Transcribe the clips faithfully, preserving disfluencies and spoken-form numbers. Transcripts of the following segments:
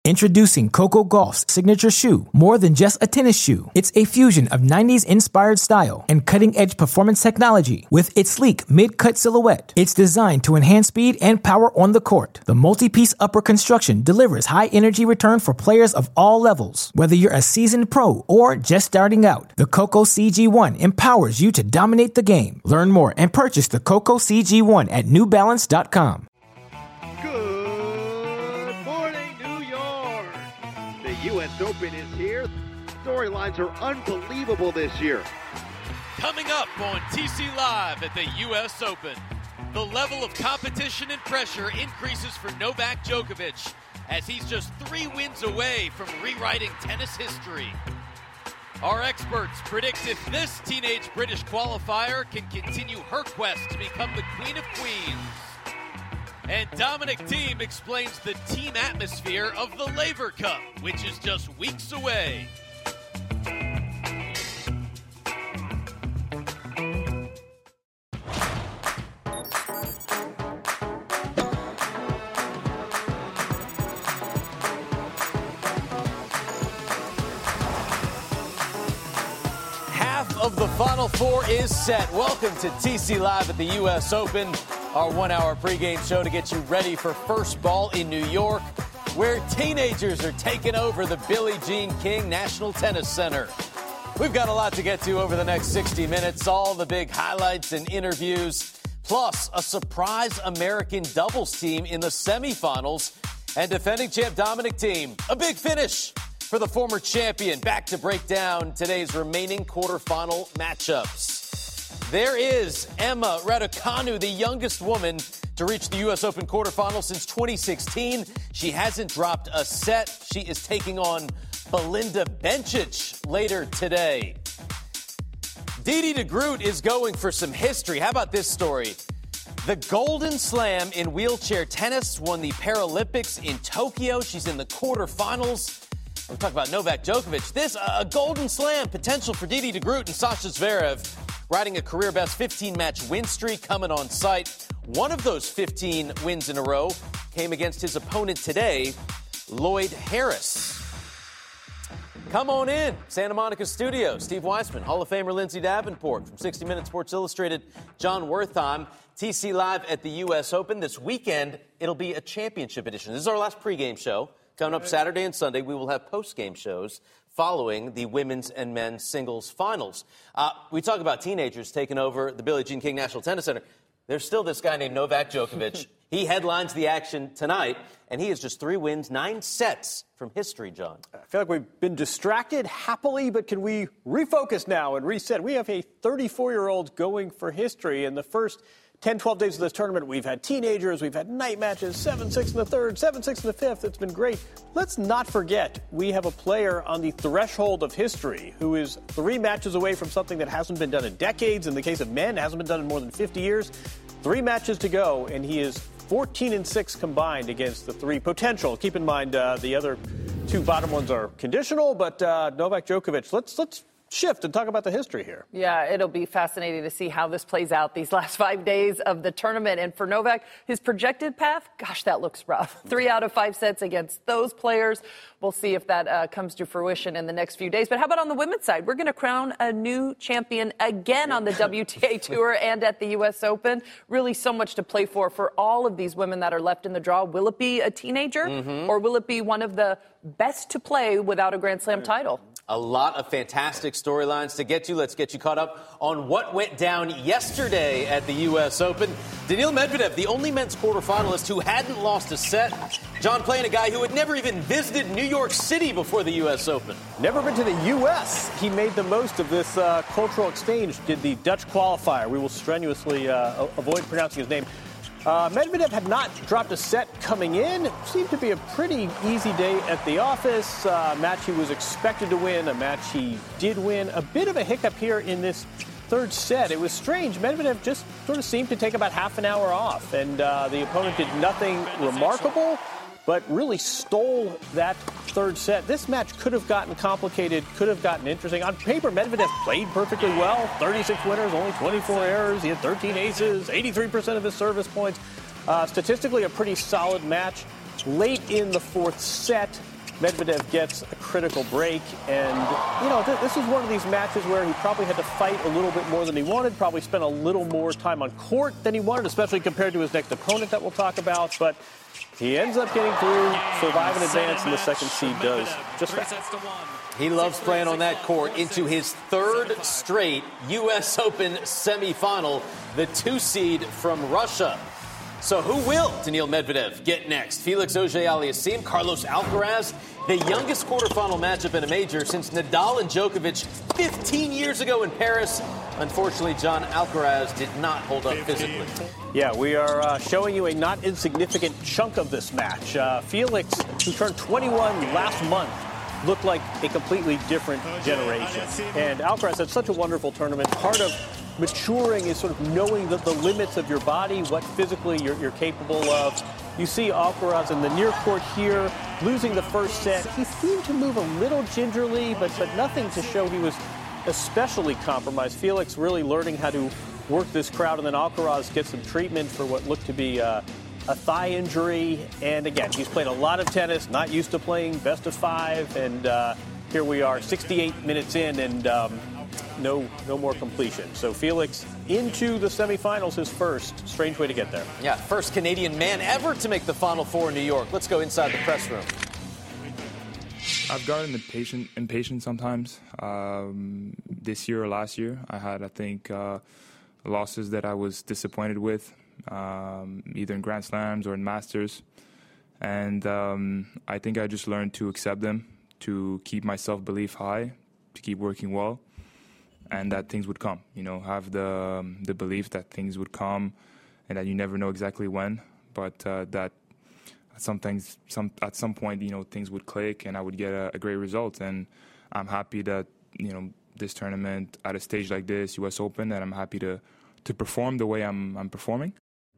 Introducing Coco Gauff's signature shoe, more than just a tennis shoe. It's a fusion of nineties-inspired style and cutting-edge performance technology. With its sleek mid-cut silhouette, it's designed to enhance speed and power on the court. The multi-piece upper construction delivers high-energy return for players of all levels. Whether you're a seasoned pro or just starting out, the Coco C G one empowers you to dominate the game. Learn more and purchase the Coco C G one at new balance dot com. U S Open is here. Storylines are unbelievable this year. Coming up on T C Live at the U S Open, the level of competition and pressure increases for Novak Djokovic as he's just three wins away from rewriting tennis history. Our experts predict if this teenage British qualifier can continue her quest to become the Queen of Queens. And Dominic Thiem explains the team atmosphere of the Laver Cup, which is just weeks away. Half of the Final Four is set. Welcome to T C Live at the U S Open. Our one-hour pregame show to get you ready for first ball in New York, where teenagers are taking over the Billie Jean King National Tennis Center. We've got a lot to get to over the next sixty minutes, all the big highlights and interviews, plus a surprise American doubles team in the semifinals, and defending champ Dominic Thiem. A big finish for the former champion. Back to break down today's remaining quarterfinal matchups. There is Emma Raducanu, the youngest woman to reach the U S Open quarterfinals since twenty sixteen. She hasn't dropped a set. She is taking on Belinda Bencic later today. Didi DeGroot is going for some history. How about this story? The Golden Slam in wheelchair tennis won the Paralympics in Tokyo. She's in the quarterfinals. We're talking about Novak Djokovic. This, a Golden Slam potential for Didi DeGroot and Sasha Zverev, riding a career-best fifteen-match win streak coming on site. One of those fifteen wins in a row came against his opponent today, Lloyd Harris. Come on in, Santa Monica studio. Steve Weissman, Hall of Famer Lindsay Davenport from sixty minutes Sports Illustrated, John Wertheim. T C Live at the U S Open. This weekend, it'll be a championship edition. This is our last pregame show. Coming up Saturday and Sunday, we will have postgame shows following the women's and men's singles finals. Uh, we talk about teenagers taking over the Billie Jean King National Tennis Center. There's still this guy named Novak Djokovic. He headlines the action tonight, and he has just three wins, nine sets from history, John. I feel like we've been distracted happily, but can we refocus now and reset? We have a thirty-four-year-old going for history. In the first ten, twelve days of this tournament, we've had teenagers, we've had night matches, seven six in the third, seven six in the fifth. It's been great. Let's not forget, we have a player on the threshold of history who is three matches away from something that hasn't been done in decades. In the case of men, it hasn't been done in more than fifty years. Three matches to go, and he is fourteen and six combined against the three potential. Keep in mind, uh, the other two bottom ones are conditional, but uh, Novak Djokovic, let's let's shift and talk about the history here. Yeah, it'll be fascinating to see how this plays out these last five days of the tournament. And for Novak, his projected path, gosh, that looks rough. Three out of five sets against those players. We'll see if that uh, comes to fruition in the next few days. But how about on the women's side? We're going to crown a new champion again on the W T A Tour and at the U S Open. Really so much to play for for all of these women that are left in the draw. Will it be a teenager mm-hmm. or will it be one of the best to play without a Grand Slam title? A lot of fantastic storylines to get to. Let's get you caught up on what went down yesterday at the U S Open. Daniil Medvedev, the only men's quarterfinalist who hadn't lost a set. John playing a guy who had never even visited New York City before the U S Open. Never been to the U S He made the most of this uh, cultural exchange, did the Dutch qualifier. We will strenuously uh, avoid pronouncing his name. Uh, Medvedev had not dropped a set coming in. Seemed to be a pretty easy day at the office. Uh, a match he was expected to win, a match he did win. A bit of a hiccup here in this third set. It was strange. Medvedev just sort of seemed to take about half an hour off, and uh, the opponent did nothing remarkable, but really stole that third set. This match could have gotten complicated, could have gotten interesting. On paper, Medvedev played perfectly well. thirty-six winners, only twenty-four errors. He had thirteen aces, eighty-three percent of his service points. Uh, statistically, a pretty solid match. Late in the fourth set, Medvedev gets a critical break. And, you know, th- this is one of these matches where he probably had to fight a little bit more than he wanted, probably spent a little more time on court than he wanted, especially compared to his next opponent that we'll talk about. But he ends up getting through, survive and advance, and the second seed does just that. He loves playing on that court into his third straight U S Open semifinal, the two seed from Russia. So who will Daniil Medvedev get next? Felix Auger-Aliassime, Carlos Alcaraz, the youngest quarterfinal matchup in a major since Nadal and Djokovic fifteen years ago in Paris. Unfortunately, John, Alcaraz did not hold up physically. Yeah, we are uh, showing you a not insignificant chunk of this match. Uh, Felix, who turned twenty-one last month, looked like a completely different generation. And Alcaraz had such a wonderful tournament. Part of maturing is sort of knowing the, the limits of your body, what physically you're, you're capable of. You see Alcaraz in the near court here, losing the first set. He seemed to move a little gingerly, but, but nothing to show he was especially compromised. Felix really learning how to work this crowd, and then Alcaraz gets some treatment for what looked to be uh, a thigh injury. And again, he's played a lot of tennis, not used to playing best of five, and uh, here we are sixty-eight minutes in, and um, no no more completion. So Felix into the semifinals, his first. Strange way to get there. Yeah, first Canadian man ever to make the Final Four in New York. Let's go inside the press room. I've gotten impatient, impatient sometimes. Um, this year or last year, I had, I think, uh, losses that I was disappointed with, um, either in Grand Slams or in Masters. And um, I think I just learned to accept them, to keep my self-belief high, to keep working well, and that things would come. You know, have the um, the belief that things would come, and that you never know exactly when, but uh, that some things, some at some point, you know, things would click, and I would get a, a great result. And I'm happy that, you know, this tournament at a stage like this, U S Open, that I'm happy to to perform the way I'm I'm performing.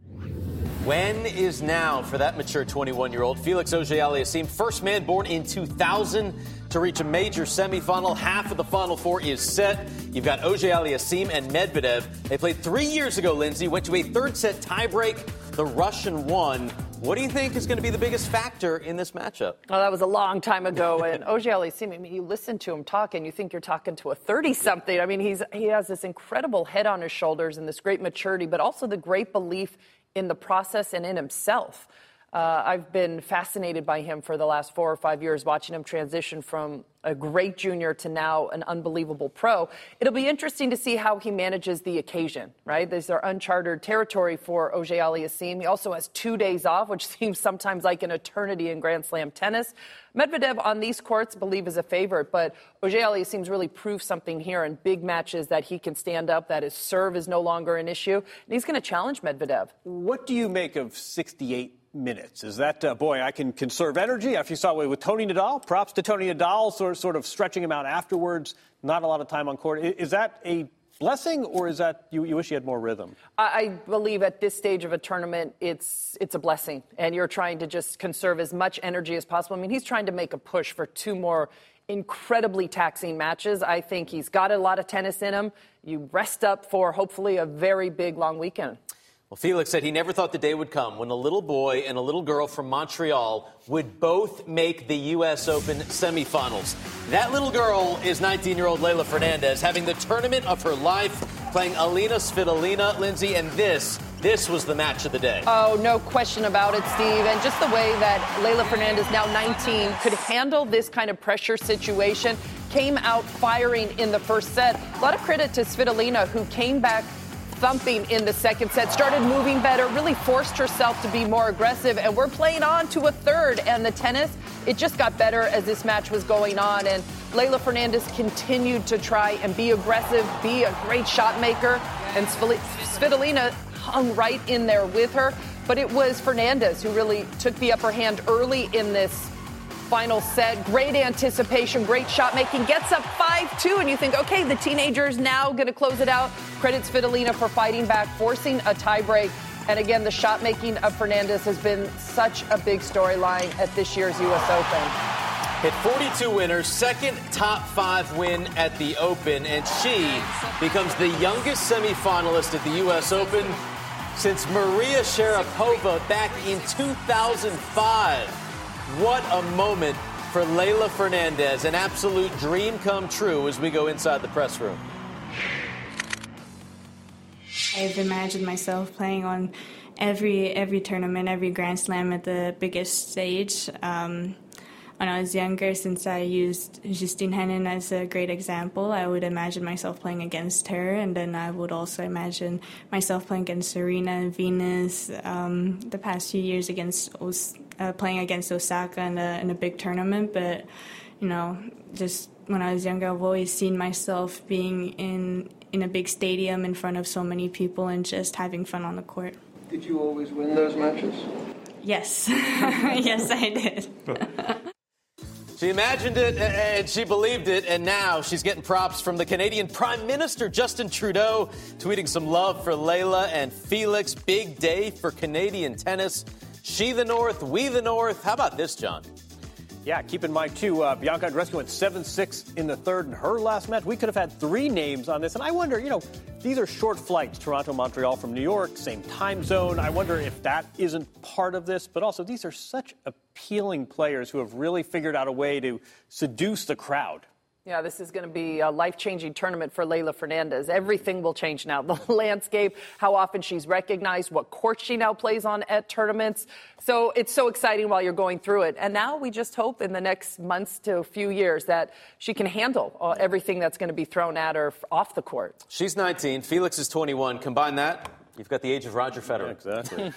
When is now for that mature twenty-one-year-old Felix Auger-Aliassime, first man born in two thousand to reach a major semifinal. Half of the Final Four is set. You've got Auger-Aliassime and Medvedev. They played three years ago, Lindsay, went to a third set tiebreak. The Russian won. What do you think is going to be the biggest factor in this matchup? Well, that was a long time ago. And Auger-Aliassime, I mean, you listen to him talk and you think you're talking to a thirty-something. I mean, he's he has this incredible head on his shoulders and this great maturity, but also the great belief in the process and in himself. Uh, I've been fascinated by him for the last four or five years, watching him transition from a great junior to now an unbelievable pro. It'll be interesting to see how he manages the occasion, right? These are uncharted territory for Auger-Aliassime. He also has two days off, which seems sometimes like an eternity in Grand Slam tennis. Medvedev on these courts, believe, is a favorite, but Auger-Aliassime's really proved something here in big matches that he can stand up, that his serve is no longer an issue, and he's going to challenge Medvedev. What do you make of sixty-eight minutes? Is that, uh, boy, I can conserve energy? After you saw it with Tony Nadal, props to Tony Nadal, sort of, sort of stretching him out afterwards, not a lot of time on court. Is that a blessing, or is that you, you wish you had more rhythm? I believe at this stage of a tournament, it's it's a blessing, and you're trying to just conserve as much energy as possible. I mean, he's trying to make a push for two more incredibly taxing matches. I think he's got a lot of tennis in him. You rest up for hopefully a very big, long weekend. Well, Felix said he never thought the day would come when a little boy and a little girl from Montreal would both make the U S Open semifinals. That little girl is nineteen-year-old Leylah Fernandez, having the tournament of her life, playing Alina Svitolina, Lindsay, and this, this was the match of the day. Oh, no question about it, Steve. And just the way that Leylah Fernandez, now nineteen, could handle this kind of pressure situation, came out firing in the first set. A lot of credit to Svitolina, who came back thumping in the second set, started moving better, really forced herself to be more aggressive, and we're playing on to a third. And the tennis, it just got better as this match was going on, and Leylah Fernandez continued to try and be aggressive, be a great shot maker, and Svitolina hung right in there with her. But it was Fernandez who really took the upper hand early in this final set. Great anticipation, great shot making, gets up five two, and you think, okay, the teenager's now going to close it out. Credit Svitolina for fighting back, forcing a tiebreak. And again, the shot making of Fernandez has been such a big storyline at this year's U S Open. Hit forty-two winners, second top five win at the Open, and she becomes the youngest semifinalist at the U S Open since Maria Sharapova back in two thousand five. What a moment for Leylah Fernandez. An absolute dream come true as we go inside the press room. I've imagined myself playing on every every tournament, every Grand Slam at the biggest stage. Um, when I was younger, since I used Justine Henin as a great example, I would imagine myself playing against her, and then I would also imagine myself playing against Serena and Venus. Um, the past few years against Os- uh, playing against Osaka in a, in a big tournament, but you know, just when I was younger, I've always seen myself being in in a big stadium in front of so many people and just having fun on the court. Did you always win those matches? Yes. Yes, I did. She imagined it and she believed it, and now she's getting props from the Canadian Prime Minister, Justin Trudeau, tweeting some love for Leylah and Felix. Big day for Canadian tennis. She the North, we the North. How about this, John? Yeah, keep in mind, too, uh, Bianca Andreescu went seven six in the third in her last match. We could have had three names on this. And I wonder, you know, these are short flights, Toronto, Montreal from New York, same time zone. I wonder if that isn't part of this. But also, these are such appealing players who have really figured out a way to seduce the crowd. Yeah, this is going to be a life-changing tournament for Leylah Fernandez. Everything will change now. The landscape, how often she's recognized, what court she now plays on at tournaments. So it's so exciting while you're going through it. And now we just hope in the next months to a few years that she can handle uh, everything that's going to be thrown at her off the court. She's nineteen. Felix is twenty-one. Combine that, you've got the age of Roger Federer. Exactly.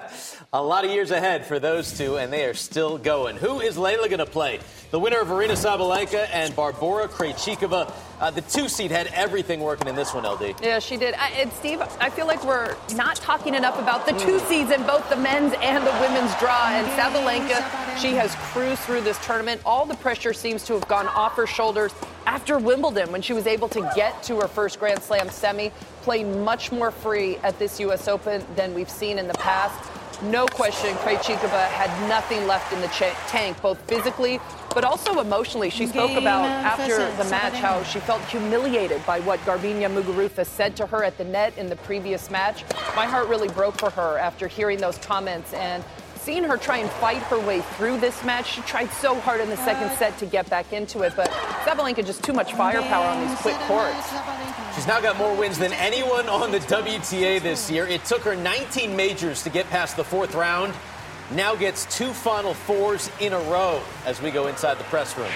A lot of years ahead for those two, and they are still going. Who is Leylah going to play? The winner of Aryna Sabalenka and Barbora Krejcikova. Uh, the two-seed had everything working in this one, L D. Yeah, she did. I, and, Steve, I feel like we're not talking enough about the two seeds in both the men's and the women's draw. And Sabalenka, she has cruised through this tournament. All the pressure seems to have gone off her shoulders after Wimbledon when she was able to get to her first Grand Slam semi, play much more free at this U S Open than we've seen in the past. No question, Krejcikova had nothing left in the ch- tank, both physically but also emotionally. She spoke about after the match how she felt humiliated by what Garbiñe Muguruza said to her at the net in the previous match. My heart really broke for her after hearing those comments and seeing her try and fight her way through this match. She tried so hard in the second set to get back into it, but Sabalenka just too much firepower on these quick courts. She's now got more wins than anyone on the W T A this year. It took her nineteen majors to get past the fourth round. Now gets two Final Fours in a row as we go inside the press room.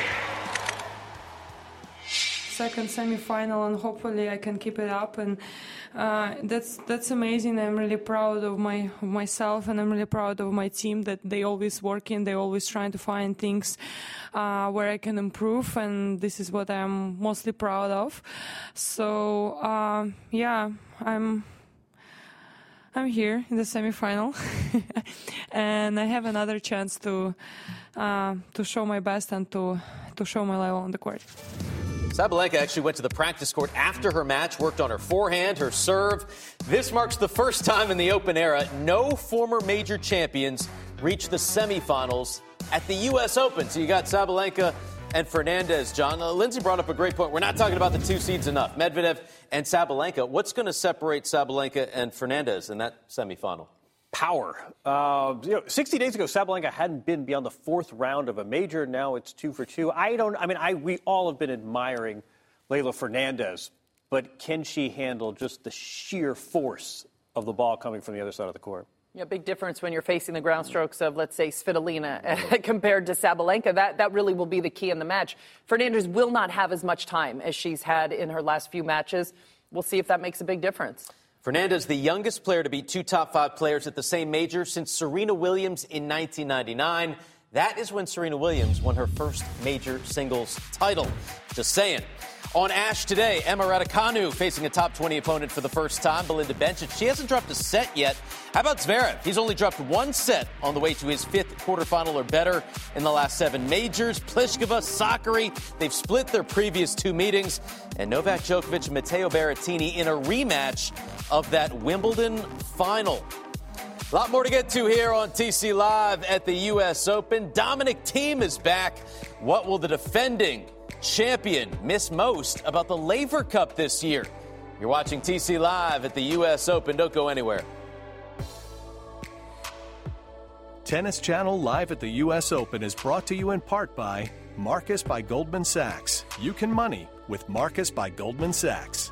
Second semifinal, and hopefully I can keep it up, and uh, that's that's amazing. I'm really proud of my of myself, and I'm really proud of my team that they always working, they always trying to find things uh, where I can improve, and this is what I'm mostly proud of. So uh, yeah, I'm. I'm here in the semifinal, and I have another chance to uh, to show my best and to to show my level on the court. Sabalenka actually went to the practice court after her match, worked on her forehand, her serve. This marks the first time in the Open era no former major champions reached the semifinals at the U S Open. So you got Sabalenka and Fernandez, John. Uh, Lindsay brought up a great point. We're not talking about the two seeds enough. Medvedev and Sabalenka. What's going to separate Sabalenka and Fernandez in that semifinal? Power. Uh, you know, sixty days ago, Sabalenka hadn't been beyond the fourth round of a major. Now it's two for two. I don't. I mean, I we all have been admiring Leylah Fernandez, but can she handle just the sheer force of the ball coming from the other side of the court? Yeah, big difference when you're facing the ground strokes of, let's say, Svitolina compared to Sabalenka. That that really will be the key in the match. Fernandez will not have as much time as she's had in her last few matches. We'll see if that makes a big difference. Fernandez, the youngest player to beat two top five players at the same major since Serena Williams in nineteen ninety-nine. That is when Serena Williams won her first major singles title. Just saying. On Ash today, Emma Raducanu facing a top twenty opponent for the first time, Belinda Bencic. She hasn't dropped a set yet. How about Zverev? He's only dropped one set on the way to his fifth quarterfinal or better in the last seven majors. Pliskova, Sakkari, they've split their previous two meetings. And Novak Djokovic and Matteo Berrettini in a rematch of that Wimbledon final. A lot more to get to here on T C Live at the U S Open. Dominic Thiem is back. What will the defending champion miss most about the Laver Cup this year? You're watching T C Live at the U S Open. Don't go anywhere. Tennis Channel Live at the U S Open is brought to you in part by Marcus by Goldman Sachs. You can money with Marcus by Goldman Sachs.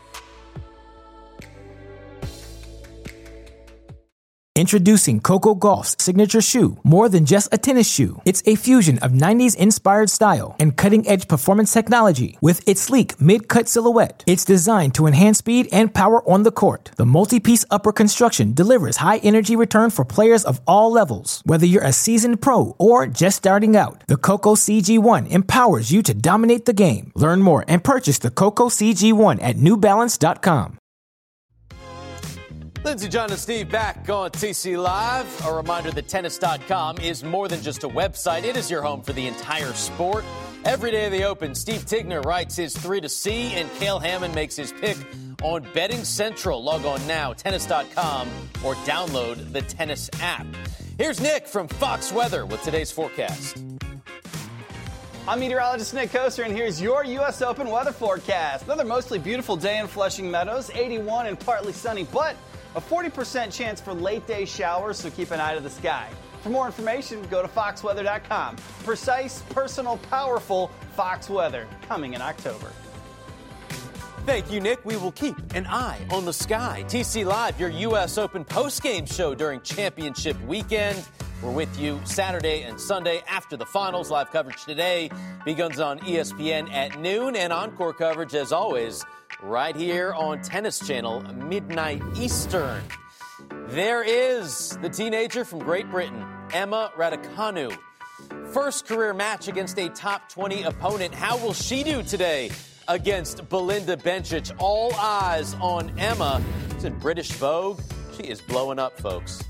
Introducing Coco Gauff's signature shoe, more than just a tennis shoe. It's a fusion of nineties inspired style and cutting-edge performance technology. With its sleek mid-cut silhouette, it's designed to enhance speed and power on the court. The multi-piece upper construction delivers high-energy return for players of all levels. Whether you're a seasoned pro or just starting out, the Coco C G one empowers you to dominate the game. Learn more and purchase the Coco C G one at new balance dot com. Lindsey, John, and Steve back on T C Live. A reminder that tennis dot com is more than just a website. It is your home for the entire sport. Every day of the Open, Steve Tigner writes his three to see, and Cale Hammond makes his pick on Betting Central. Log on now, tennis dot com, or download the Tennis app. Here's Nick from Fox Weather with today's forecast. I'm meteorologist Nick Koster, and here's your U S Open weather forecast. Another mostly beautiful day in Flushing Meadows, eighty-one and partly sunny, but a forty percent chance for late day showers, so keep an eye to the sky. For more information, go to fox weather dot com. Precise, personal, powerful Fox Weather coming in October. Thank you, Nick. We will keep an eye on the sky. T C Live, your U S Open postgame show during championship weekend. We're with you Saturday and Sunday after the finals. Live coverage today begins on E S P N at noon, and encore coverage, as always, right here on Tennis Channel, midnight Eastern. There is the teenager from Great Britain, Emma Raducanu. First career match against a top twenty opponent. How will she do today against Belinda Bencic? All eyes on Emma. It's in British Vogue. She is blowing up, folks.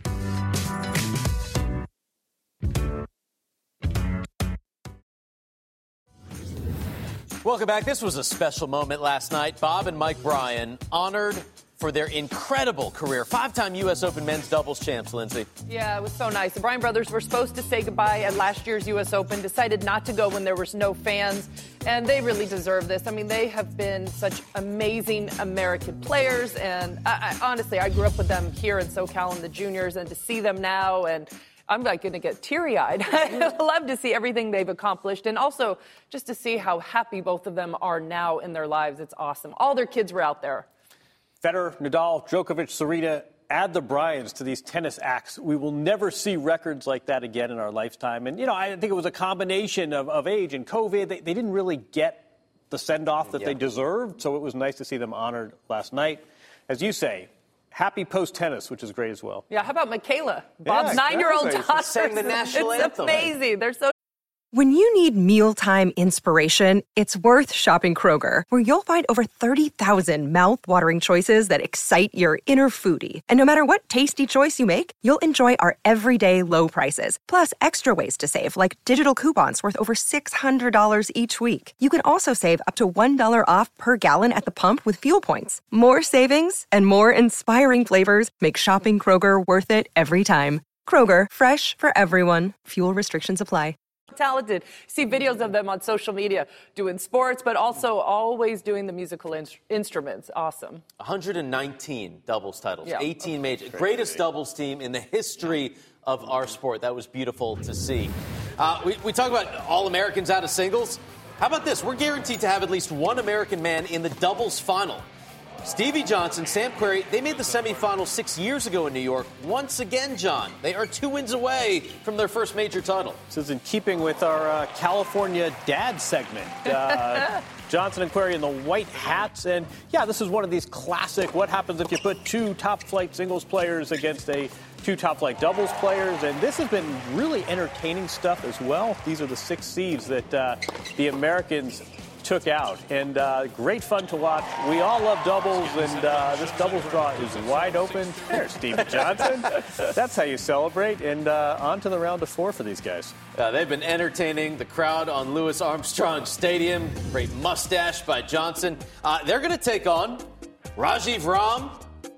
Welcome back. This was a special moment last night. Bob and Mike Bryan honored for their incredible career. Five-time U S Open men's doubles champs, Lindsay. Yeah, it was so nice. The Bryan brothers were supposed to say goodbye at last year's U S Open, decided not to go when there was no fans, and they really deserve this. I mean, they have been such amazing American players, and I, I, honestly, I grew up with them here in SoCal in the juniors, and to see them now, and I'm like going to get teary-eyed. I love to see everything they've accomplished, and also just to see how happy both of them are now in their lives. It's awesome. All their kids were out there. Federer, Nadal, Djokovic, Serena, add the Bryans to these tennis acts. We will never see records like that again in our lifetime. And, you know, I think it was a combination of, of age and COVID. They, they didn't really get the send-off that yeah. they deserved, so it was nice to see them honored last night. As you say, happy post-tennis, which is great as well. Yeah, how about Michaela? Bob's yeah, nine-year-old daughter. Sang the national it's anthem. amazing. They're so When you need mealtime inspiration, it's worth shopping Kroger, where you'll find over thirty thousand mouth-watering choices that excite your inner foodie. And no matter what tasty choice you make, you'll enjoy our everyday low prices, plus extra ways to save, like digital coupons worth over six hundred dollars each week. You can also save up to one dollar off per gallon at the pump with fuel points. More savings and more inspiring flavors make shopping Kroger worth it every time. Kroger, fresh for everyone. Fuel restrictions apply. Talented. See videos of them on social media doing sports, but also always doing the musical in- instruments. Awesome. one hundred nineteen doubles titles, yeah. eighteen major. Greatest doubles team in the history of our sport. That was beautiful to see. Uh, we, we talk about all Americans out of singles. How about this? We're guaranteed to have at least one American man in the doubles final. Stevie Johnson, Sam Querrey, they made the semifinals six years ago in New York. Once again, John, they are two wins away from their first major title. This is in keeping with our uh, California dad segment. Uh, Johnson and Querrey in the white hats. And, yeah, this is one of these classic, what happens if you put two top-flight singles players against a two top-flight doubles players. And this has been really entertaining stuff as well. These are the six seeds that uh, the Americans took out, and uh, great fun to watch. We all love doubles, and uh, this doubles draw is wide open. There's Stevie Johnson. That's how you celebrate, and uh, on to the round of four for these guys. Uh, they've been entertaining the crowd on Louis Armstrong Stadium. Great mustache by Johnson. Uh, they're going to take on Rajiv Ram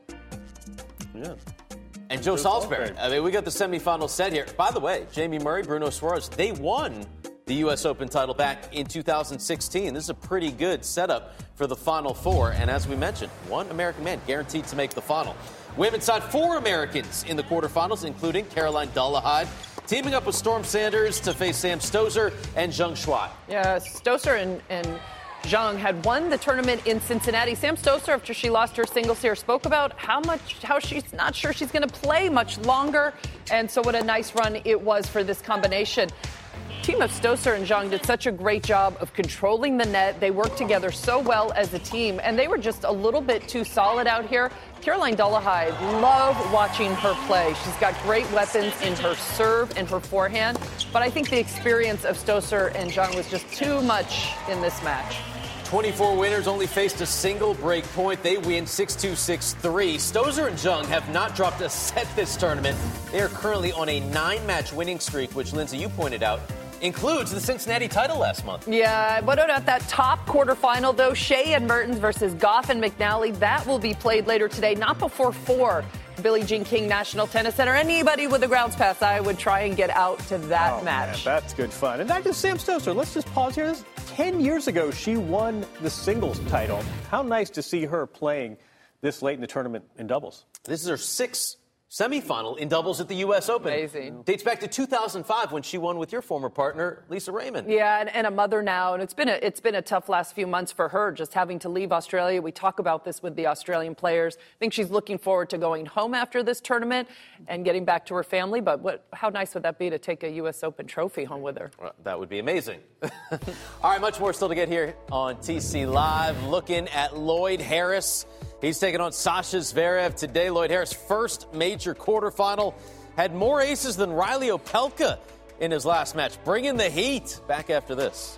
yeah. and Joe, Joe Salisbury. Salisbury. I mean, we got the semifinal set here. By the way, Jamie Murray, Bruno Suarez, they won the U S Open title back in two thousand sixteen. This is a pretty good setup for the Final Four. And as we mentioned, one American man guaranteed to make the final. Women's side, four Americans in the quarterfinals, including Caroline Dolehide, teaming up with Storm Sanders to face Sam Stosur and Zheng Shuai. Yeah, Stosur and, and Zheng had won the tournament in Cincinnati. Sam Stosur, after she lost her singles here, spoke about how much, how she's not sure she's going to play much longer. And so what a nice run it was for this combination. Team of Stosur and Zheng did such a great job of controlling the net. They worked together so well as a team, and they were just a little bit too solid out here. Caroline Dolehide, love watching her play. She's got great weapons in her serve and her forehand, but I think the experience of Stosur and Zheng was just too much in this match. twenty-four winners only faced a single break point. They win six two, six three. Stosur and Zheng have not dropped a set this tournament. They are currently on a nine-match winning streak, which, Lindsay, you pointed out, includes the Cincinnati title last month. Yeah, what about that top quarterfinal, though? Shea and Mertens versus Goff and McNally. That will be played later today, not before four. Billie Jean King National Tennis Center. Anybody with a grounds pass, I would try and get out to that oh, match. Man, that's good fun. And not just Sam Stosur. Let's just pause here. Ten years ago, she won the singles title. How nice to see her playing this late in the tournament in doubles. This is her sixth semifinal in doubles at the U S Open. Amazing. Dates back to two thousand five when she won with your former partner, Lisa Raymond. Yeah, and, and a mother now, and it's been a it's been a tough last few months for her, just having to leave Australia. We talk about this with the Australian players. I think she's looking forward to going home after this tournament and getting back to her family. But what, how nice would that be to take a U S Open trophy home with her? Well, that would be amazing. All right, much more still to get here on T C Live. Looking at Lloyd Harris. He's taking on Sasha Zverev today. Lloyd Harris' first major quarterfinal. Had more aces than Riley Opelka in his last match. Bringing the heat. Back after this.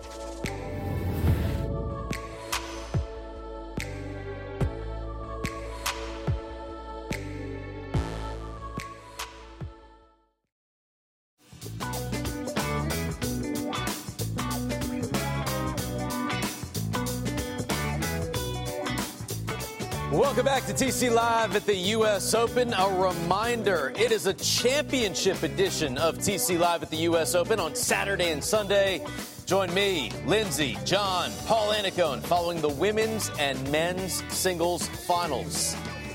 Welcome back to T C Live at the U S Open. A reminder, it is a championship edition of T C Live at the U S Open on Saturday and Sunday. Join me, Lindsay, John, Paul Annacone, following the women's and men's singles finals.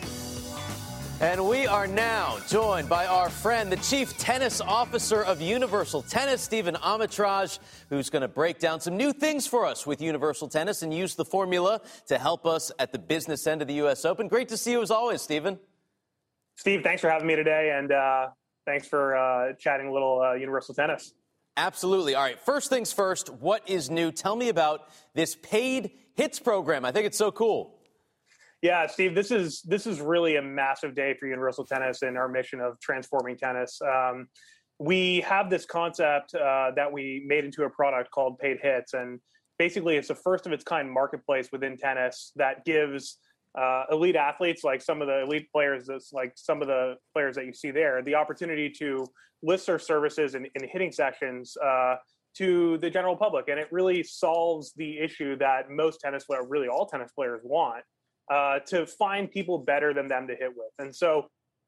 And we are now joined by our friend, the Chief Tennis Officer of Universal Tennis, Stephen Amitraj, who's going to break down some new things for us with Universal Tennis and use the formula to help us at the business end of the U S Open. Great to see you as always, Stephen. Steve, thanks for having me today, and uh, thanks for uh, chatting a little uh, Universal Tennis. Absolutely. All right, first things first, what is new? Tell me about this paid hits program. I think it's so cool. Yeah, Steve, this is this is really a massive day for Universal Tennis and our mission of transforming tennis. Um, we have this concept uh, that we made into a product called Paid Hits, and basically it's a first of its kind marketplace within tennis that gives uh, elite athletes, like some of the elite players, like some of the players that you see there, the opportunity to list their services in, in hitting sessions uh, to the general public, and it really solves the issue that most tennis players, really all tennis players, want. Uh, to find people better than them to hit with. And so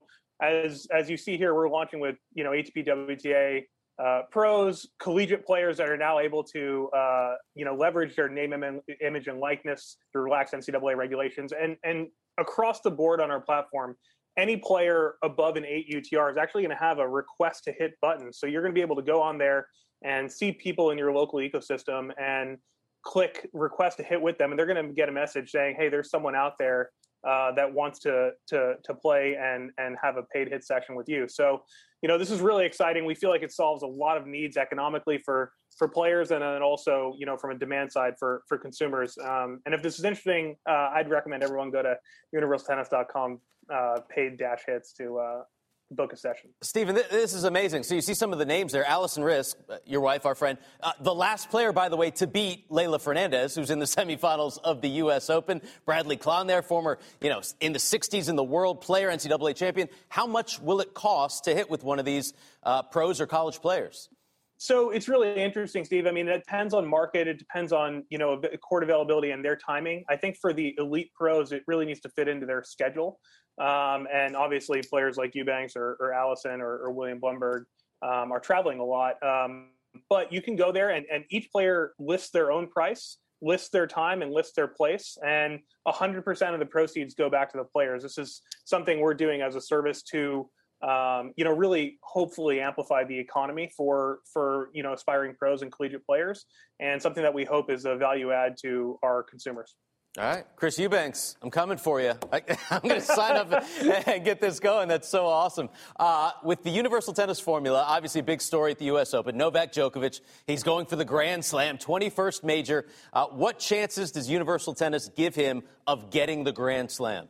as as you see here, we're launching with, you know, A T P W T A uh, pros, collegiate players that are now able to, uh, you know, leverage their name, Im- image, and likeness through relaxed N C double A regulations. And, and across the board on our platform, any player above an eight U T R is actually going to have a request to hit button. So you're going to be able to go on there and see people in your local ecosystem and click request to hit with them, and they're going to get a message saying, hey, there's someone out there uh, that wants to to to play and and have a paid hit session with you. So, you know, this is really exciting. We feel like it solves a lot of needs economically for for players, and then also, you know, from a demand side for for consumers. Um, and if this is interesting, uh, I'd recommend everyone go to universal tennis dot com uh, paid dash hits to uh, book a session. Stephen, this is amazing. So you see some of the names there. Allison Risk, your wife, our friend, uh, the last player, by the way, to beat Leylah Fernandez, who's in the semifinals of the U S Open. Bradley Klahn there, former, you know, in the sixties in the world player, N C double A champion. How much will it cost to hit with one of these uh, pros or college players? So it's really interesting, Steve. I mean, it depends on market. It depends on, you know, court availability and their timing. I think for the elite pros, it really needs to fit into their schedule. Um, and obviously players like Eubanks or, or Allison or, or William Blumberg um, are traveling a lot. Um, but you can go there and, and each player lists their own price, lists their time, and lists their place, and one hundred percent of the proceeds go back to the players. This is something we're doing as a service to, um, you know, really hopefully amplify the economy for, for, you know, aspiring pros and collegiate players, and something that we hope is a value add to our consumers. All right, Chris Eubanks, I'm coming for you. I, I'm going to sign up and, and get this going. That's so awesome. Uh, with the Universal Tennis Formula, obviously a big story at the U S Open. Novak Djokovic, he's going for the Grand Slam, twenty-first major. Uh, what chances does Universal Tennis give him of getting the Grand Slam?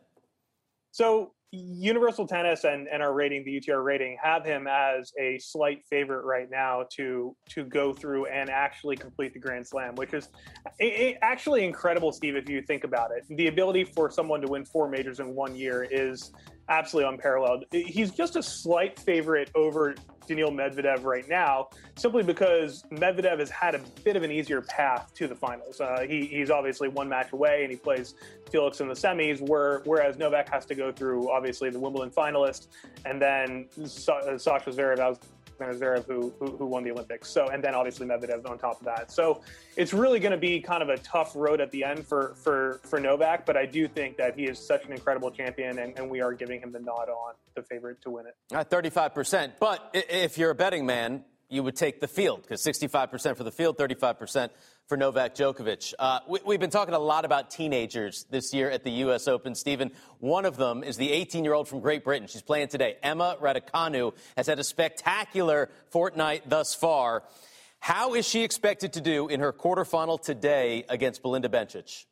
So Universal Tennis and, and our rating, the U T R rating, have him as a slight favorite right now to to go through and actually complete the Grand Slam, which is it, it actually incredible, Steve, if you think about it. The ability for someone to win four majors in one year is absolutely unparalleled. He's just a slight favorite over Daniil Medvedev right now, simply because Medvedev has had a bit of an easier path to the finals. Uh, he, he's obviously one match away, and he plays Felix in the semis, where, whereas Novak has to go through, obviously, the Wimbledon finalist, and then Sa- Sasha Zverev, Zverev who, who who won the Olympics. So, and then obviously Medvedev on top of that. So it's really going to be kind of a tough road at the end for, for, for Novak, but I do think that he is such an incredible champion, and, and we are giving him the nod on the favorite to win it. At thirty-five percent. But if you're a betting man, you would take the field, because sixty-five percent for the field, thirty-five percent for Novak Djokovic. Uh, we, we've been talking a lot about teenagers this year at the U S Open, Stephen. One of them is the eighteen-year-old from Great Britain. She's playing today. Emma Raducanu has had a spectacular fortnight thus far. How is she expected to do in her quarterfinal today against Belinda Bencic?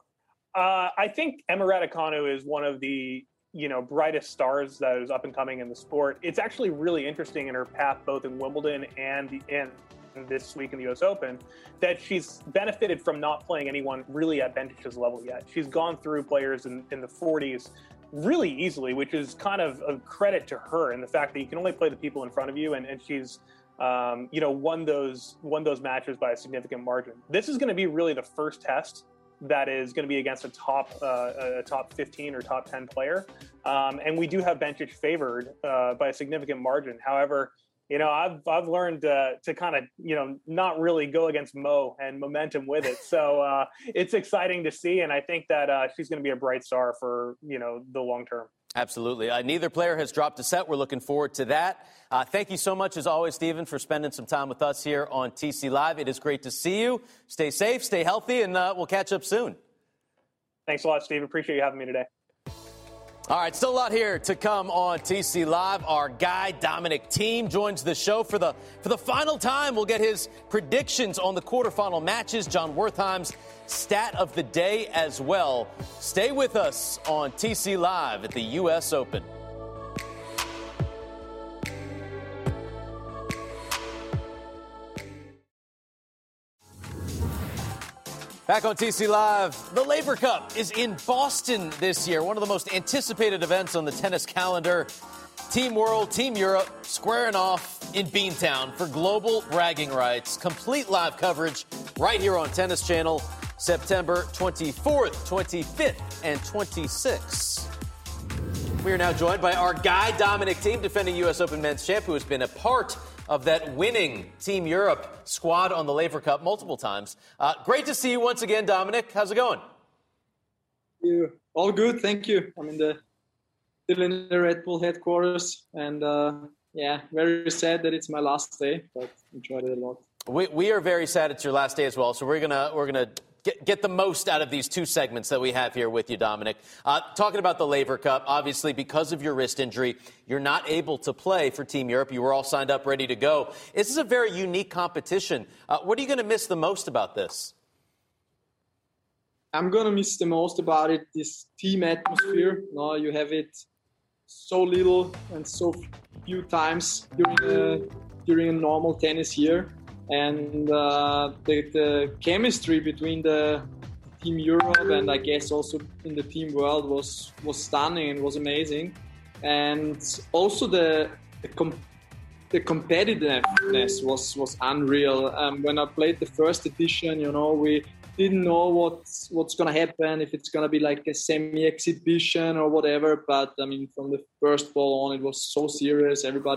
Uh, I think Emma Raducanu is one of the you know, brightest stars that is up and coming in the sport. It's actually really interesting in her path, both in Wimbledon and in this week in the U S Open, that she's benefited from not playing anyone really at Bencic's level yet. She's gone through players in, in the forties really easily, which is kind of a credit to her, and the fact that you can only play the people in front of you, and, and she's um, you know, won those won those matches by a significant margin. This is going to be really the first test that is going to be against a top uh, a top fifteen or top ten player. Um, and we do have Bencic favored uh, by a significant margin. However, you know, I've I've learned uh, to kind of, you know, not really go against Mo and momentum with it. So uh, it's exciting to see. And I think that uh, she's going to be a bright star for, you know, the long term. Absolutely. Uh, neither player has dropped a set. We're looking forward to that. Uh, thank you so much, as always, Stephen, for spending some time with us here on T C Live. It is great to see you. Stay safe, stay healthy, and uh, we'll catch up soon. Thanks a lot, Steve. Appreciate you having me today. All right, still a lot here to come on T C Live. Our guy, Dominic Thiem, joins the show for the for the final time. We'll get his predictions on the quarterfinal matches, John Wertheim's stat of the day as well. Stay with us on T C Live at the U S Open. Back on T C Live, the Laver Cup is in Boston this year, one of the most anticipated events on the tennis calendar. Team World, Team Europe squaring off in Beantown for global bragging rights. Complete live coverage right here on Tennis Channel, September twenty-fourth, twenty-fifth, and twenty-sixth. We are now joined by our guy, Dominic Thiem, defending U S Open men's champ, who has been a part of that winning Team Europe squad on the Laver Cup multiple times. Uh, great to see you once again, Dominic. How's it going? You all good, thank you. I'm in the still in the Red Bull headquarters, and uh, yeah, very sad that it's my last day, but enjoyed it a lot. We we are very sad it's your last day as well. So we're gonna we're gonna get get the most out of these two segments that we have here with you, Dominic. Uh, talking about the Laver Cup, obviously because of your wrist injury, you're not able to play for Team Europe. You were all signed up, ready to go. This is a very unique competition. Uh, what are you going to miss the most about this? I'm going to miss the most about it, this team atmosphere. No, you have it so little and so few times during a, during a normal tennis year. And uh, the, the chemistry between the Team Europe and I guess also in the Team World was, was stunning and was amazing. And also the the, com- the competitiveness was, was unreal. Um, when I played the first edition, you know, we didn't know what's, what's going to happen, if it's going to be like a semi-exhibition or whatever. But, I mean, from the first ball on, it was so serious. Everybody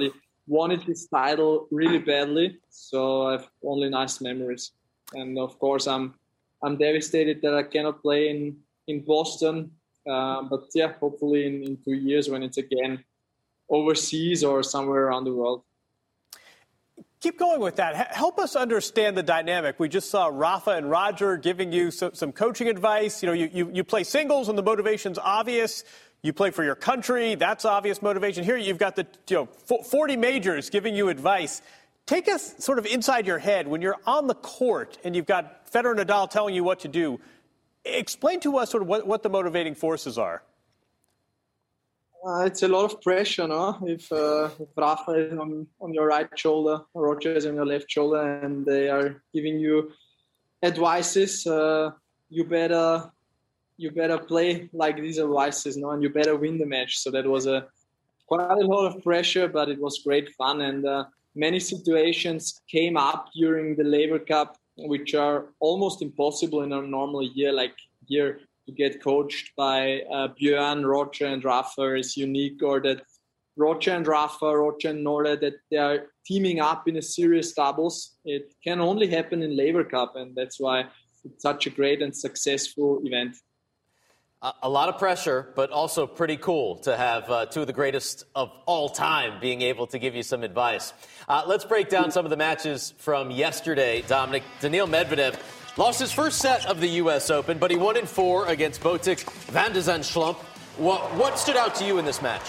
wanted this title really badly. So I have only nice memories. And of course, I'm I'm devastated that I cannot play in, in Boston. Uh, but yeah, hopefully in, in two years when it's again overseas or somewhere around the world. Keep going with that. H- help us understand the dynamic. We just saw Rafa and Roger giving you some, some coaching advice. You know, you, you, you play singles and the motivation's obvious. You play for your country. That's obvious motivation. Here you've got the you know forty majors giving you advice. Take us sort of inside your head when you're on the court and you've got Federer and Nadal telling you what to do. Explain to us sort of what, what the motivating forces are. Uh, it's a lot of pressure, no? If, uh, if Rafa is on, on your right shoulder, Roger is on your left shoulder, and they are giving you advices, uh, you better you better play like these advices, no? And you better win the match. So that was a quite a lot of pressure, but it was great fun. And uh, many situations came up during the Laver Cup, which are almost impossible in a normal year, like here. To get coached by uh, Björn, Roger, and Rafa is unique, or that Roger and Rafa, Roger and Nole, that they are teaming up in a serious doubles. It can only happen in Laver Cup, and that's why it's such a great and successful event. Uh, a lot of pressure, but also pretty cool to have uh, two of the greatest of all time being able to give you some advice. Uh, let's break down some of the matches from yesterday, Dominic. Daniil Medvedev lost his first set of the U S Open, but he won in four against Botic van de Zandschulp. What, what stood out to you in this match?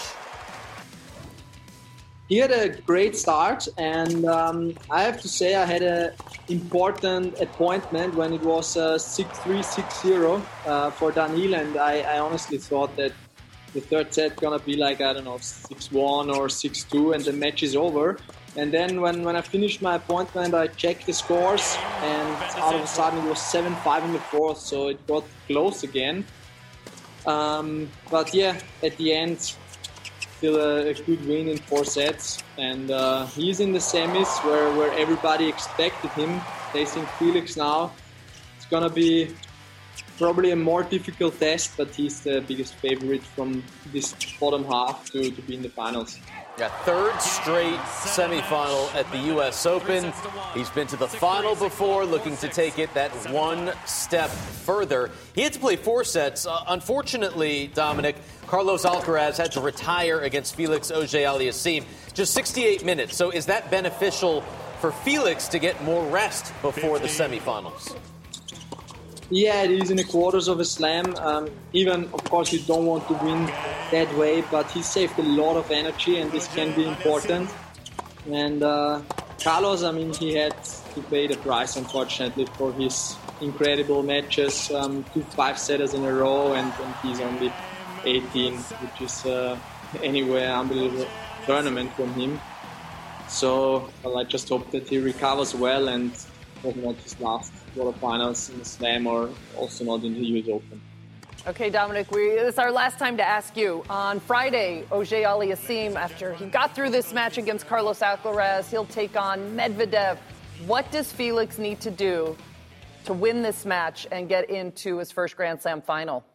He had a great start, and um, I have to say I had an important appointment when it was uh, six three, six zero uh, for Daniil, and I, I honestly thought that the third set gonna be like, I don't know, six one or six two, and the match is over. And then when, when I finished my appointment, I checked the scores, and out of a sudden it was seven five in the fourth, so it got close again. Um, but yeah, at the end, still a, a good win in four sets. And uh, he's in the semis where, where everybody expected him, facing Felix now. It's going to be probably a more difficult test, but he's the biggest favorite from this bottom half to, to be in the finals. Got third straight semifinal at the U S Open. He's been to the final before, looking to take it that one step further. He had to play four sets. Uh, unfortunately, Dominic, Carlos Alcaraz had to retire against Felix Auger-Aliassime. Just sixty-eight minutes. So is that beneficial for Felix to get more rest before the semifinals? Yeah, it is in the quarters of a slam. Um, even, of course, you don't want to win that way, but he saved a lot of energy, and this can be important. And uh, Carlos, I mean, he had to pay the price, unfortunately, for his incredible matches, um, two five-setters in a row, and, and he's only eighteen, which is uh, anyway an unbelievable tournament from him. So, well, I just hope that he recovers well and was not his last quarterfinals in the Slam, or also not in the U S Open. Okay, Dominic, we, it's our last time to ask you. On Friday, Auger-Aliassime, after he got through this match against Carlos Alcaraz, he'll take on Medvedev. What does Felix need to do to win this match and get into his first Grand Slam final?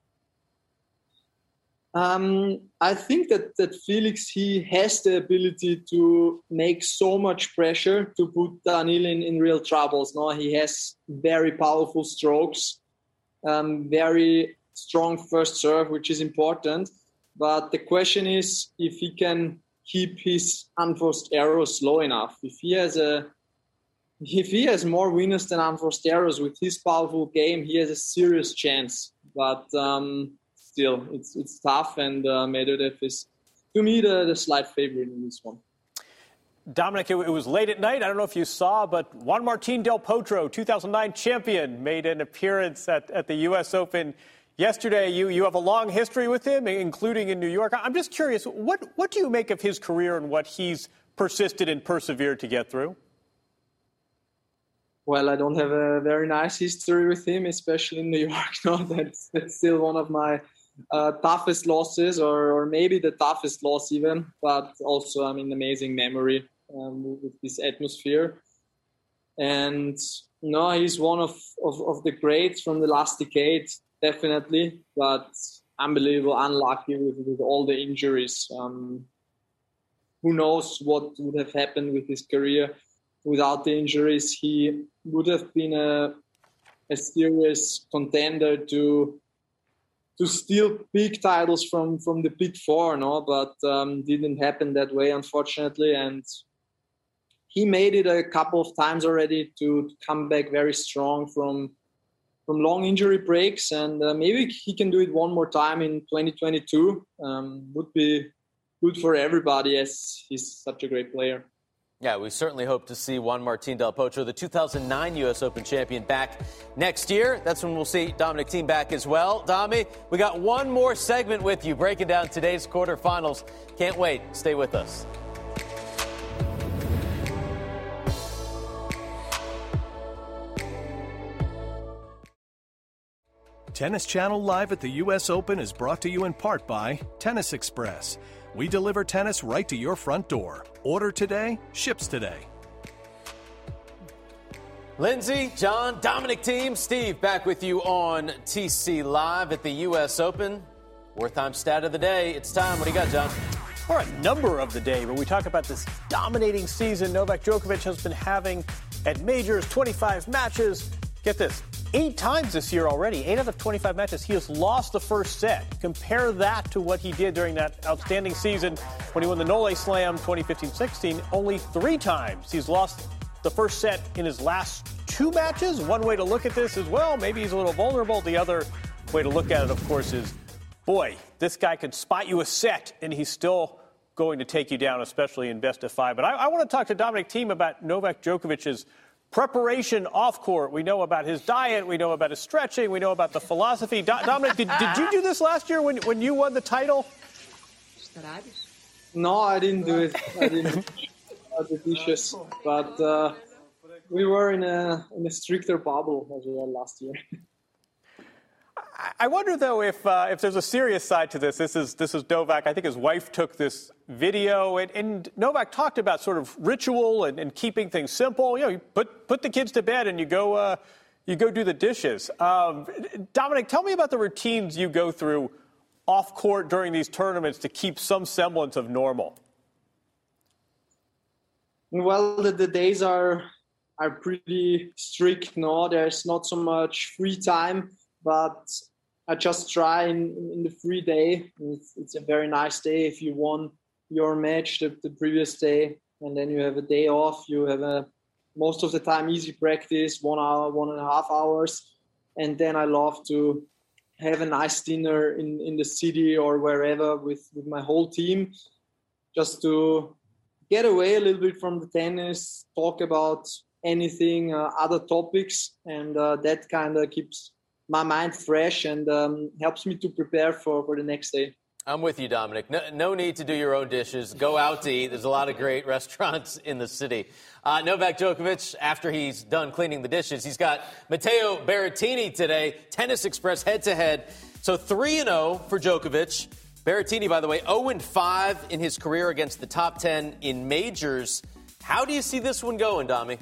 Um, I think that, that Felix, he has the ability to make so much pressure to put Daniil in, in real troubles. No, he has very powerful strokes, um, very strong first serve, which is important. But the question is if he can keep his unforced errors low enough. If he has a, if he has more winners than unforced errors with his powerful game, he has a serious chance. But um, still, it's it's tough, and uh, Medvedev is, to me, the, the slight favorite in this one. Dominic, it, it was late at night. I don't know if you saw, but Juan Martín del Potro, two thousand nine champion, made an appearance at, at the U S Open yesterday. You you have a long history with him, including in New York. I'm just curious, what, what do you make of his career and what he's persisted and persevered to get through? Well, I don't have a very nice history with him, especially in New York. No, that's, that's still one of my uh, toughest losses, or, or maybe the toughest loss even. But also, I mean, amazing memory um, with this atmosphere. And no, he's one of, of, of the greats from the last decade, definitely. But unbelievable, unlucky with, with all the injuries. Um, who knows what would have happened with his career without the injuries. He would have been a, a serious contender to to steal big titles from, from the Big Four, no, but um, didn't happen that way, unfortunately. And he made it a couple of times already to, to come back very strong from from long injury breaks, and uh, maybe he can do it one more time in twenty twenty-two. Um, would be good for everybody, as he's such a great player. Yeah, we certainly hope to see Juan Martín del Potro, the two thousand nine U S Open champion, back next year. That's when we'll see Dominic Thiem back as well. Domi, we got one more segment with you, breaking down today's quarterfinals. Can't wait. Stay with us. Tennis Channel Live at the U S Open is brought to you in part by Tennis Express. We deliver tennis right to your front door. Order today, ships today. Lindsay, John, Dominic Thiem, Steve, back with you on T C Live at the U S Open. Wartime stat of the day. It's time. What do you got, John? Or a number of the day, but we talk about this dominating season Novak Djokovic has been having at majors, twenty-five matches. Get this. Eight times this year already, eight out of twenty-five matches, he has lost the first set. Compare that to what he did during that outstanding season when he won the Nole Slam twenty fifteen sixteen. Only three times he's lost the first set in his last two matches. One way to look at this is, well, maybe he's a little vulnerable. The other way to look at it, of course, is, boy, this guy could spot you a set, and he's still going to take you down, especially in best of five. But I, I want to talk to Dominic Thiem about Novak Djokovic's preparation off court. We know about his diet. We know about his stretching. We know about the philosophy. Do- Dominic, did, did you do this last year when, when you won the title? No, I didn't do it. I didn't do the dishes. But uh, we were in a in a stricter bubble as well last year. I wonder, though, if uh, if there's a serious side to this. This is this is Novak. I think his wife took this video, and, and Novak talked about sort of ritual and, and keeping things simple. You know, you put put the kids to bed and you go uh, you go do the dishes. Um, Dominic, tell me about the routines you go through off court during these tournaments to keep some semblance of normal. Well, the, the days are are pretty strict. No, there's not so much free time, but I just try in, in the free day. It's, it's a very nice day if you won your match the, the previous day, and then you have a day off. You have a most of the time easy practice, one hour, one and a half hours, and then I love to have a nice dinner in, in the city or wherever with, with my whole team, just to get away a little bit from the tennis, talk about anything, uh, other topics, and uh, that kind of keeps my mind fresh and um, helps me to prepare for, for the next day. I'm with you, Dominic. No, no need to do your own dishes. Go out to eat. There's a lot of great restaurants in the city. Uh, Novak Djokovic, after he's done cleaning the dishes, he's got Matteo Berrettini today, Tennis Express head-to-head. So three and oh for Djokovic. Berrettini, by the way, oh and five in his career against the top ten in majors. How do you see this one going, Domi?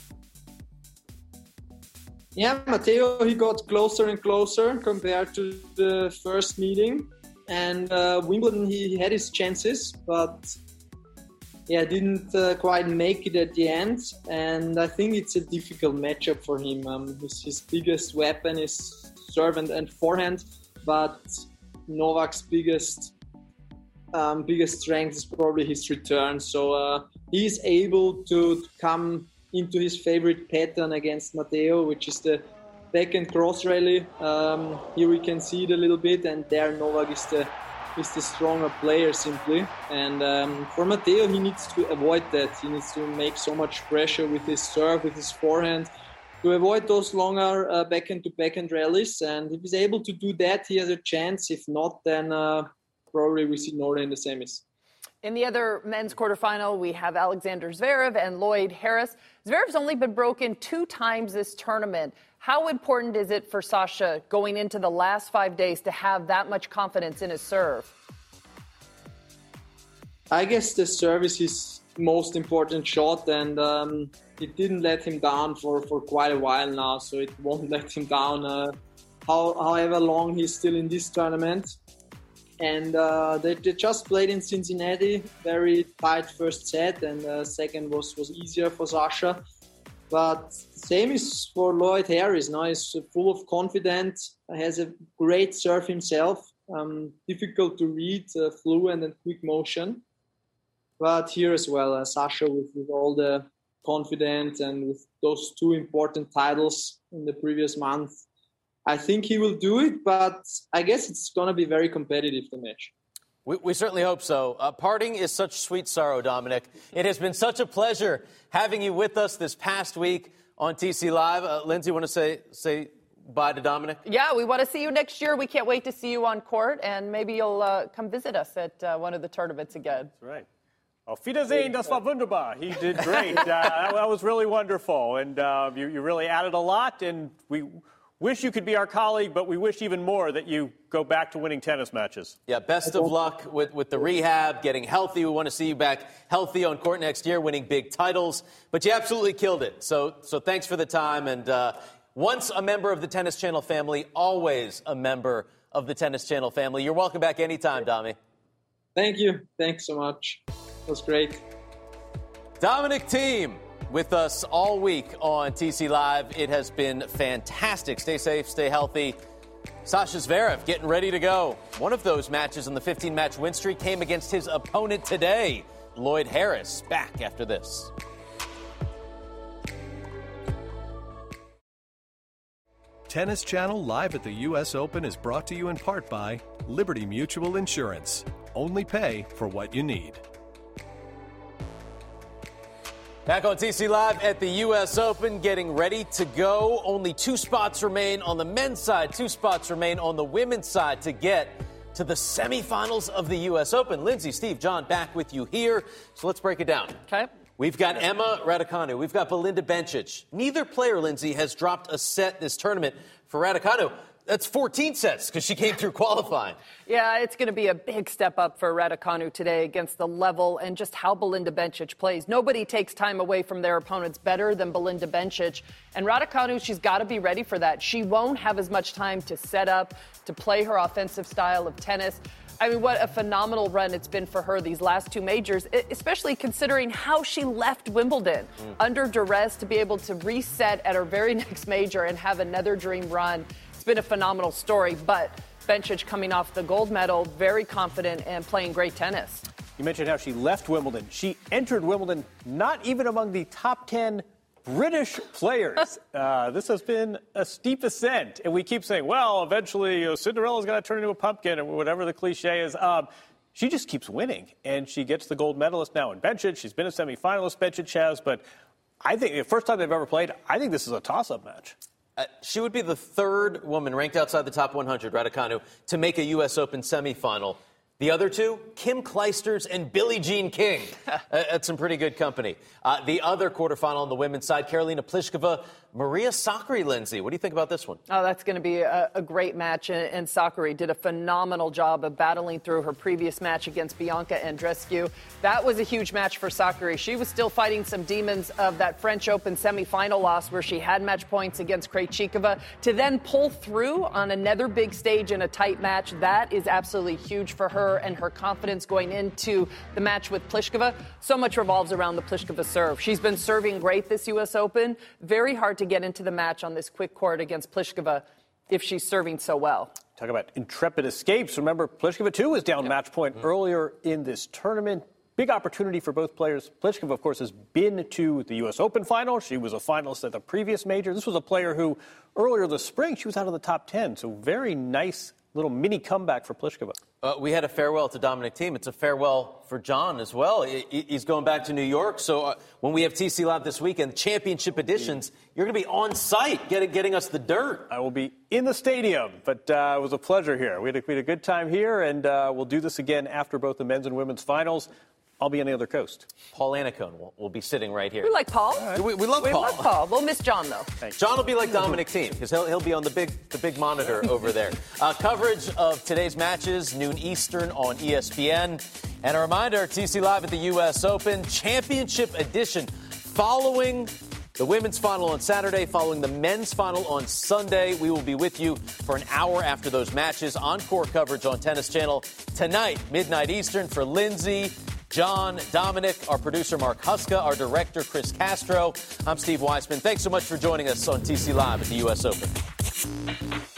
Yeah, Matteo, he got closer and closer compared to the first meeting. And uh, Wimbledon, he had his chances, but yeah, didn't uh, quite make it at the end. And I think it's a difficult matchup for him. Um, his, his biggest weapon is serve and, and forehand, but Novak's biggest um, biggest strength is probably his return. So uh, he's able to, to come into his favorite pattern against Matteo, which is the backhand cross rally. Um, here we can see it a little bit, and there Novak is the is the stronger player simply. And um, for Matteo, he needs to avoid that. He needs to make so much pressure with his serve, with his forehand, to avoid those longer uh, backhand to backhand rallies. And if he's able to do that, he has a chance. If not, then uh, probably we see Norrie in the semis. In the other men's quarterfinal, we have Alexander Zverev and Lloyd Harris. Zverev's only been broken two times this tournament. How important is it for Sasha going into the last five days to have that much confidence in his serve? I guess the serve is his most important shot, and um, it didn't let him down for, for quite a while now, so it won't let him down uh, how, however long he's still in this tournament. And uh, they, they just played in Cincinnati, very tight first set, and uh, second was, was easier for Sasha. But same is for Lloyd Harris. No? He's full of confidence, has a great serve himself, um, difficult to read, uh, fluent and quick motion. But here as well, uh, Sasha with, with all the confidence and with those two important titles in the previous month, I think he will do it, but I guess it's going to be very competitive, the match. We, we certainly hope so. Uh, parting is such sweet sorrow, Dominic. It has been such a pleasure having you with us this past week on T C Live. Uh, Lindsay, want to say say bye to Dominic? Yeah, we want to see you next year. We can't wait to see you on court, and maybe you'll uh, come visit us at uh, one of the tournaments again. That's right. Auf Wiedersehen, das war wunderbar. He did great. uh, that, that was really wonderful, and uh, you, you really added a lot, and we wish you could be our colleague, but we wish even more that you go back to winning tennis matches. Yeah, best of luck with, with the rehab, getting healthy. We want to see you back healthy on court next year, winning big titles. But you absolutely killed it. So so thanks for the time. And uh, once a member of the Tennis Channel family, always a member of the Tennis Channel family. You're welcome back anytime, Domi. Thank you. Thanks so much. It was great. Dominic Thiem with us all week on T C Live. It has been fantastic. Stay safe, stay healthy. Sasha Zverev getting ready to go. One of those matches in the fifteen-match win streak came against his opponent today, Lloyd Harris. Back after this. Tennis Channel Live at the U S Open is brought to you in part by Liberty Mutual Insurance. Only pay for what you need. Back on T C Live at the U S Open, getting ready to go. Only two spots remain on the men's side, two spots remain on the women's side to get to the semifinals of the U S Open. Lindsay, Steve, John, back with you here. So let's break it down. Okay. We've got Emma Raducanu. We've got Belinda Bencic. Neither player, Lindsay, has dropped a set this tournament. For Raducanu, that's fourteen sets because she came through qualifying. Yeah, it's going to be a big step up for Raducanu today against the level and just how Belinda Bencic plays. Nobody takes time away from their opponents better than Belinda Bencic. And Raducanu, she's got to be ready for that. She won't have as much time to set up, to play her offensive style of tennis. I mean, what a phenomenal run it's been for her these last two majors, especially considering how she left Wimbledon mm. under duress to be able to reset at her very next major and have another dream run. It's been a phenomenal story, but Bencic coming off the gold medal, very confident and playing great tennis. You mentioned how she left Wimbledon. She entered Wimbledon not even among the top ten British players. uh, this has been a steep ascent, and we keep saying, well, eventually you know, Cinderella's going to turn into a pumpkin, or whatever the cliche is. Um, she just keeps winning, and she gets the gold medalist now in Bencic. She's been a semifinalist, Bencic has, but I think the first time they've ever played, I think this is a toss-up match. Uh, she would be the third woman ranked outside the top one hundred, Raducanu, to make a U S Open semifinal. The other two, Kim Clijsters and Billie Jean King. uh, that's some pretty good company. Uh, the other quarterfinal on the women's side, Karolina Pliskova, Maria Sakkari, Lindsay. What do you think about this one? Oh, that's going to be a, a great match. And, and Sakkari did a phenomenal job of battling through her previous match against Bianca Andreescu. That was a huge match for Sakkari. She was still fighting some demons of that French Open semifinal loss where she had match points against Krejcikova. To then pull through on another big stage in a tight match, that is absolutely huge for her and her confidence going into the match with Pliskova. So much revolves around the Pliskova serve. She's been serving great this U S Open. Very hard to get into the match on this quick court against Pliskova if she's serving so well. Talk about intrepid escapes. Remember, Pliskova, too, was down yep. match point mm-hmm. earlier in this tournament. Big opportunity for both players. Pliskova, of course, has been to the U S Open final. She was a finalist at the previous major. This was a player who, earlier this spring, she was out of the top ten. So very nice little mini comeback for Pliskova. Uh, we had a farewell to Dominic Thiem. It's a farewell for John as well. He, he's going back to New York. So uh, when we have T C Live this weekend, championship editions, you're going to be on site getting, getting us the dirt. I will be in the stadium, but uh, it was a pleasure here. We had a, we had a good time here, and uh, we'll do this again after both the men's and women's finals. I'll be on the other coast. Paul Annacone will, will be sitting right here. We like Paul. Right. We, we love we Paul. We love Paul. We'll miss John, though. Thanks. John will be like Dominic Thiem because he'll, he'll be on the big the big monitor over there. Uh, coverage of today's matches, noon Eastern on E S P N. And a reminder, T C Live at the U S Open Championship Edition following The women's final on Saturday, following the men's final on Sunday. We will be with you for an hour after those matches. Encore coverage on Tennis Channel tonight, midnight Eastern, for Lindsay, John, Dominic, our producer Mark Huska, our director Chris Castro. I'm Steve Weissman. Thanks so much for joining us on T C Live at the U S Open.